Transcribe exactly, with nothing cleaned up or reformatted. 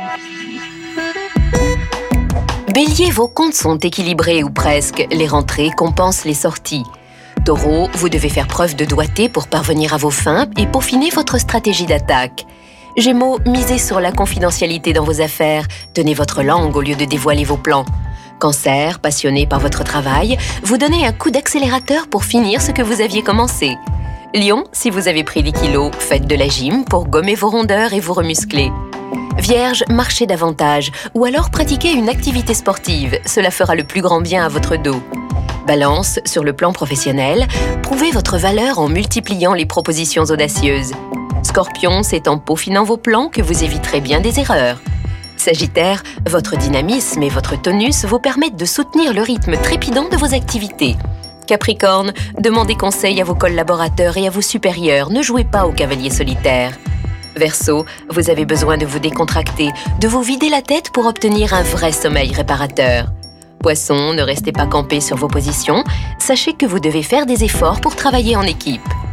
Bélier, vos comptes sont équilibrés ou presque. Les rentrées compensent les sorties. Taureau, vous devez faire preuve de doigté pour parvenir à vos fins et peaufiner votre stratégie d'attaque. Gémeaux, misez sur la confidentialité dans vos affaires. Tenez votre langue au lieu de dévoiler vos plans. Cancer, passionné par votre travail, vous donnez un coup d'accélérateur pour finir ce que vous aviez commencé. Lion, si vous avez pris des kilos, faites de la gym pour gommer vos rondeurs et vous remuscler. Vierge, marchez davantage ou alors pratiquez une activité sportive. Cela fera le plus grand bien à votre dos. Balance, sur le plan professionnel, prouvez votre valeur en multipliant les propositions audacieuses. Scorpion, c'est en peaufinant vos plans que vous éviterez bien des erreurs. Sagittaire, votre dynamisme et votre tonus vous permettent de soutenir le rythme trépidant de vos activités. Capricorne, demandez conseil à vos collaborateurs et à vos supérieurs, ne jouez pas au cavalier solitaire. Verseau, vous avez besoin de vous décontracter, de vous vider la tête pour obtenir un vrai sommeil réparateur. Poisson, ne restez pas campé sur vos positions, sachez que vous devez faire des efforts pour travailler en équipe.